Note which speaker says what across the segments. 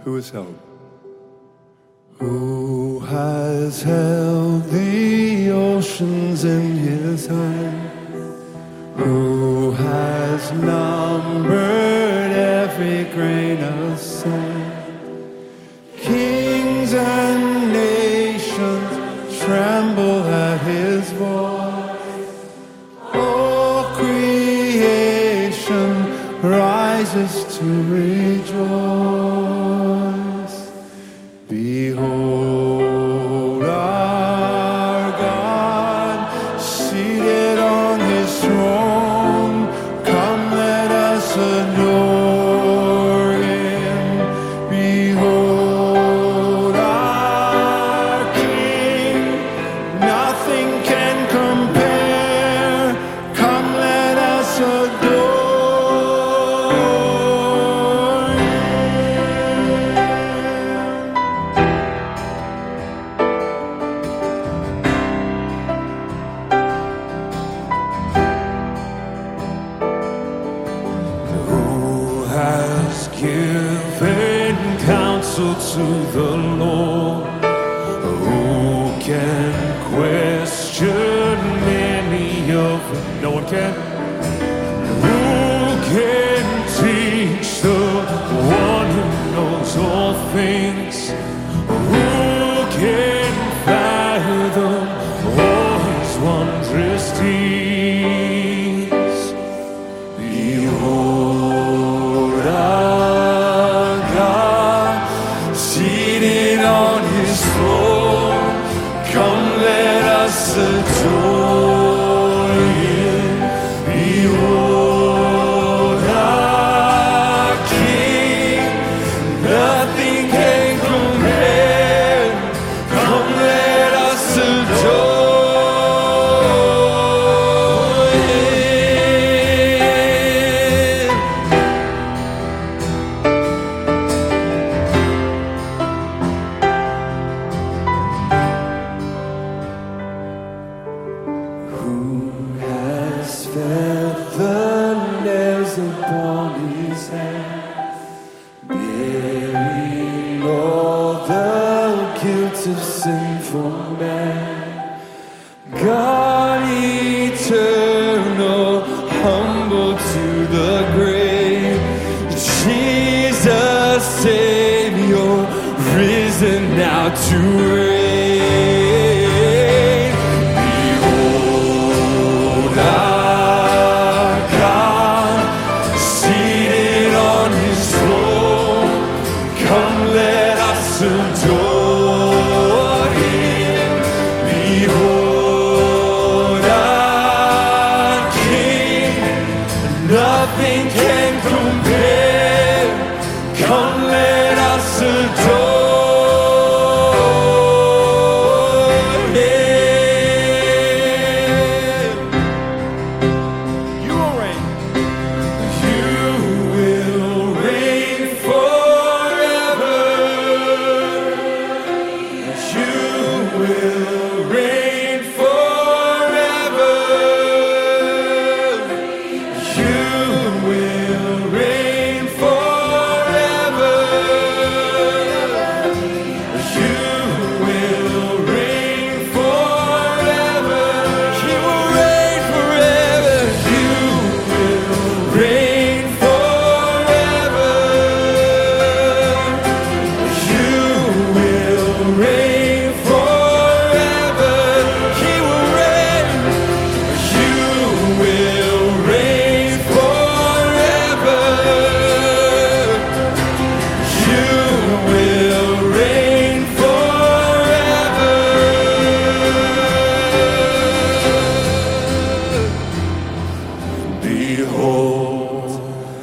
Speaker 1: Who has held?
Speaker 2: Who has held the oceans in his hand? Who has numbered every grain of sand? Kings and nations tremble at his voice. All creation rises to rejoice. Behold our God, seated on his throne. Come, let us adore him. Behold our King, nothing can compare. Come, let us adore him. Has given counsel to the Lord. Who can question any of it? No one can. Who can teach the one who knows all things? Who can fathom all his wondrous deeds? Behold our God, seated on his throne. Come, let us adore him. Behold our King, nothing can compare. Come, let us adore him. Who has fed the nails upon his hands, bearing all the guilt of sinful man? God eternal, humble to the grave, Jesus Savior, risen now to reign. Behold our God, seated on his throne. Come, let us adore him. Behold our King, nothing can compare. Come, let us adore him. You will reign. You will reign forever. You will reign forever. You will reign forever. You will reign forever. You will reign forever. You will reign forever. You will reign forever. He will reign. You will reign forever. You will reign forever. Behold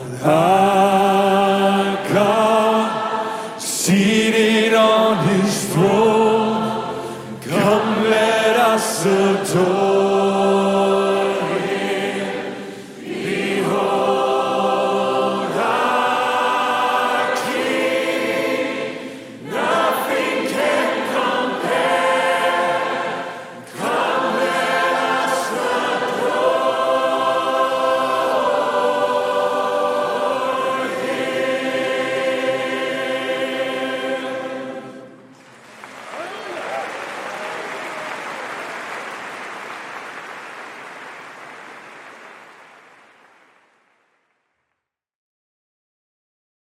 Speaker 2: our God, seated on his throne. Come, let us adore